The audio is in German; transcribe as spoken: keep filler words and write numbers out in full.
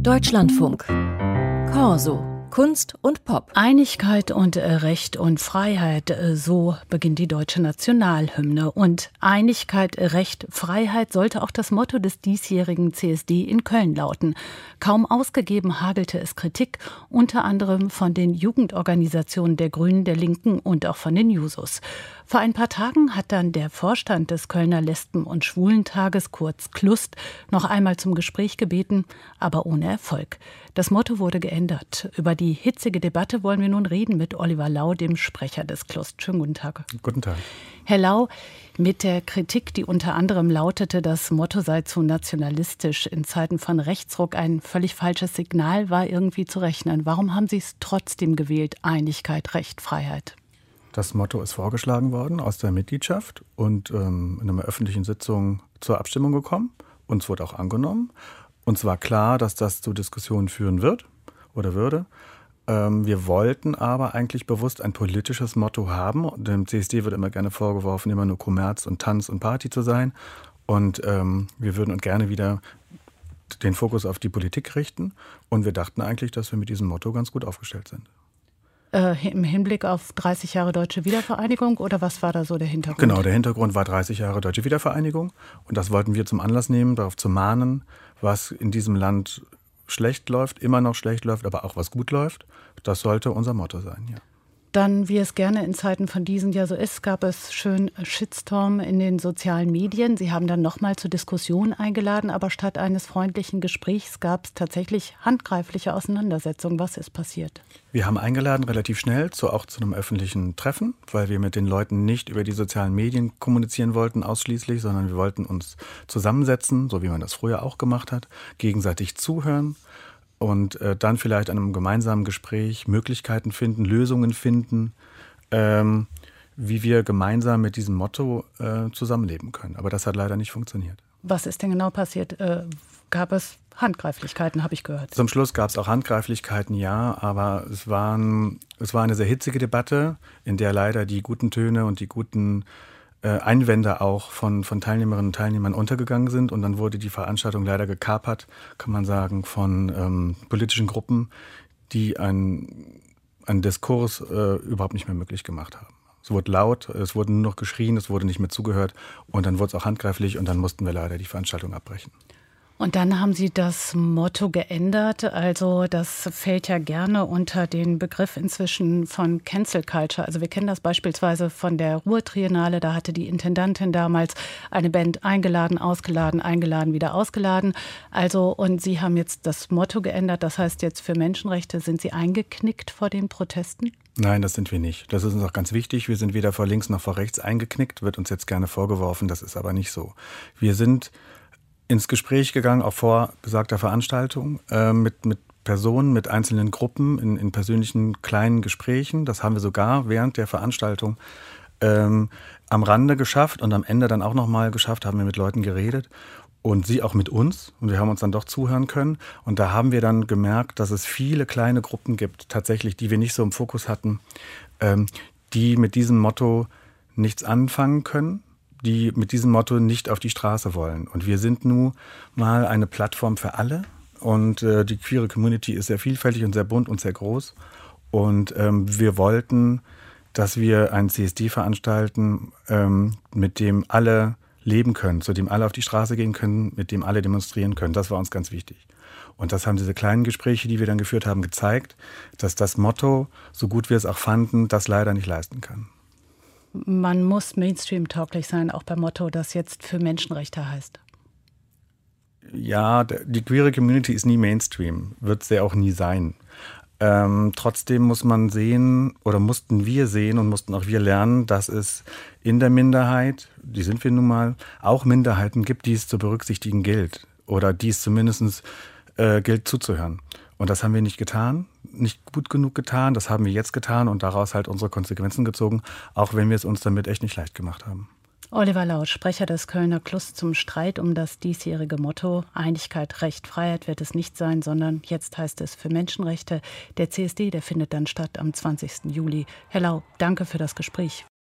Deutschlandfunk. Corso. Kunst und Pop. Einigkeit und äh, Recht und Freiheit, äh, so beginnt die deutsche Nationalhymne. Und Einigkeit, Recht, Freiheit sollte auch das Motto des diesjährigen C S D in Köln lauten. Kaum ausgegeben hagelte es Kritik, unter anderem von den Jugendorganisationen der Grünen, der Linken und auch von den Jusos. Vor ein paar Tagen hat dann der Vorstand des Kölner Lesben- und Schwulentages, kurz Klust, noch einmal zum Gespräch gebeten, aber ohne Erfolg. Das Motto wurde geändert. Über die hitzige Debatte wollen wir nun reden mit Oliver Lau, dem Sprecher des Klust. Schönen guten Tag. Guten Tag. Herr Lau, mit der Kritik, die unter anderem lautete, das Motto sei zu nationalistisch, in Zeiten von Rechtsruck ein völlig falsches Signal, war irgendwie zu rechnen. Warum haben Sie es trotzdem gewählt? Einigkeit, Recht, Freiheit. Das Motto ist vorgeschlagen worden aus der Mitgliedschaft und ähm, in einer öffentlichen Sitzung zur Abstimmung gekommen. Uns wurde auch angenommen. Uns war klar, dass das zu Diskussionen führen wird oder würde. Ähm, wir wollten aber eigentlich bewusst ein politisches Motto haben. Dem C S D wird immer gerne vorgeworfen, immer nur Kommerz und Tanz und Party zu sein. Und ähm, wir würden uns gerne wieder den Fokus auf die Politik richten. Und wir dachten eigentlich, dass wir mit diesem Motto ganz gut aufgestellt sind. Äh, Im Hinblick auf dreißig Jahre Deutsche Wiedervereinigung oder was war da so der Hintergrund? Genau, der Hintergrund war dreißig Jahre Deutsche Wiedervereinigung und das wollten wir zum Anlass nehmen, darauf zu mahnen, was in diesem Land schlecht läuft, immer noch schlecht läuft, aber auch was gut läuft. Das sollte unser Motto sein, ja. Dann, wie es gerne in Zeiten von diesen ja so ist, gab es schön Shitstorm in den sozialen Medien. Sie haben dann nochmal zur Diskussion eingeladen, aber statt eines freundlichen Gesprächs gab es tatsächlich handgreifliche Auseinandersetzungen. Was ist passiert? Wir haben eingeladen, relativ schnell, zu, auch zu einem öffentlichen Treffen, weil wir mit den Leuten nicht über die sozialen Medien kommunizieren wollten ausschließlich, sondern wir wollten uns zusammensetzen, so wie man das früher auch gemacht hat, gegenseitig zuhören. Und äh, dann vielleicht an einem gemeinsamen Gespräch Möglichkeiten finden, Lösungen finden, ähm, wie wir gemeinsam mit diesem Motto äh, zusammenleben können. Aber das hat leider nicht funktioniert. Was ist denn genau passiert? Äh, gab es Handgreiflichkeiten, habe ich gehört. Zum Schluss gab es auch Handgreiflichkeiten, ja, aber es, waren, es war eine sehr hitzige Debatte, in der leider die guten Töne und die guten Einwände auch von, von Teilnehmerinnen und Teilnehmern untergegangen sind. Und dann wurde die Veranstaltung leider gekapert, kann man sagen, von ähm, politischen Gruppen, die einen, einen Diskurs äh, überhaupt nicht mehr möglich gemacht haben. Es wurde laut, es wurde nur noch geschrien, es wurde nicht mehr zugehört. Und dann wurde es auch handgreiflich und dann mussten wir leider die Veranstaltung abbrechen. Und dann haben Sie das Motto geändert. Also das fällt ja gerne unter den Begriff inzwischen von Cancel Culture. Also wir kennen das beispielsweise von der Ruhr-Triennale. Da hatte die Intendantin damals eine Band eingeladen, ausgeladen, eingeladen, wieder ausgeladen. Also und Sie haben jetzt das Motto geändert. Das heißt jetzt für Menschenrechte, sind Sie eingeknickt vor den Protesten? Nein, das sind wir nicht. Das ist uns auch ganz wichtig. Wir sind weder vor links noch vor rechts eingeknickt. Wird uns jetzt gerne vorgeworfen. Das ist aber nicht so. Wir sind ins Gespräch gegangen, auch vor besagter Veranstaltung, äh, mit, mit Personen, mit einzelnen Gruppen in, in persönlichen kleinen Gesprächen. Das haben wir sogar während der Veranstaltung ähm, am Rande geschafft und am Ende dann auch nochmal geschafft, haben wir mit Leuten geredet und sie auch mit uns. Und wir haben uns dann doch zuhören können. Und da haben wir dann gemerkt, dass es viele kleine Gruppen gibt, tatsächlich, die wir nicht so im Fokus hatten, ähm, die mit diesem Motto nichts anfangen können, die mit diesem Motto nicht auf die Straße wollen. Und wir sind nun mal eine Plattform für alle. Und äh, die queere Community ist sehr vielfältig und sehr bunt und sehr groß. Und ähm, wir wollten, dass wir ein C S D veranstalten, ähm, mit dem alle leben können, zu dem alle auf die Straße gehen können, mit dem alle demonstrieren können. Das war uns ganz wichtig. Und das haben diese kleinen Gespräche, die wir dann geführt haben, gezeigt, dass das Motto, so gut wir es auch fanden, das leider nicht leisten kann. Man muss Mainstream-tauglich sein, auch beim Motto, das jetzt für Menschenrechte heißt. Ja, die queere Community ist nie Mainstream, wird sie auch nie sein. Ähm, trotzdem muss man sehen, oder mussten wir sehen und mussten auch wir lernen, dass es in der Minderheit, die sind wir nun mal, auch Minderheiten gibt, die es zu berücksichtigen gilt. Oder die es zumindest äh, gilt zuzuhören. Und das haben wir nicht getan, nicht gut genug getan, das haben wir jetzt getan und daraus halt unsere Konsequenzen gezogen, auch wenn wir es uns damit echt nicht leicht gemacht haben. Oliver Lau, Sprecher des Kölner Klust zum Streit um das diesjährige Motto Einigkeit, Recht, Freiheit wird es nicht sein, sondern jetzt heißt es für Menschenrechte. Der C S D, der findet dann statt am zwanzigsten Juli. Herr Lau, danke für das Gespräch.